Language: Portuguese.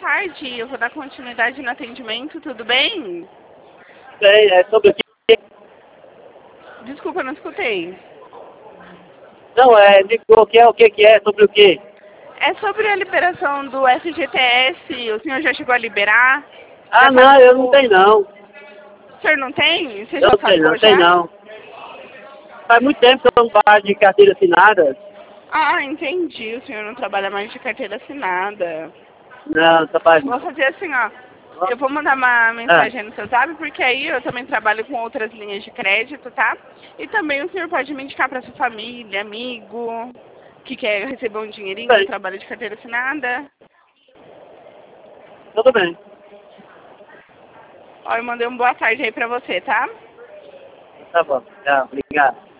tarde. Eu vou dar continuidade no atendimento, tudo bem? Sei, é sobre o quê? Desculpa, eu não escutei. Não, o que é, sobre o quê? É sobre a liberação do FGTS. O senhor já chegou a liberar? Já Ah, não, eu não pagou? tenho não. O senhor não tem? Você Eu já não tenho pagou não, tenho já? não. Faz muito tempo que eu não pago de carteira assinada. Ah, entendi. O senhor não trabalha mais de carteira assinada. Não, só faz Vou não. fazer assim, ó. Eu vou mandar uma Ah, mensagem no seu zap, porque aí eu também trabalho com outras linhas de crédito, tá? E também o senhor pode me indicar para sua família, amigo, que quer receber um dinheirinho no bem, trabalho de carteira assinada. tudo bem. Ó, eu mandei uma boa tarde aí pra você, tá? Tá bom, tchau, obrigado.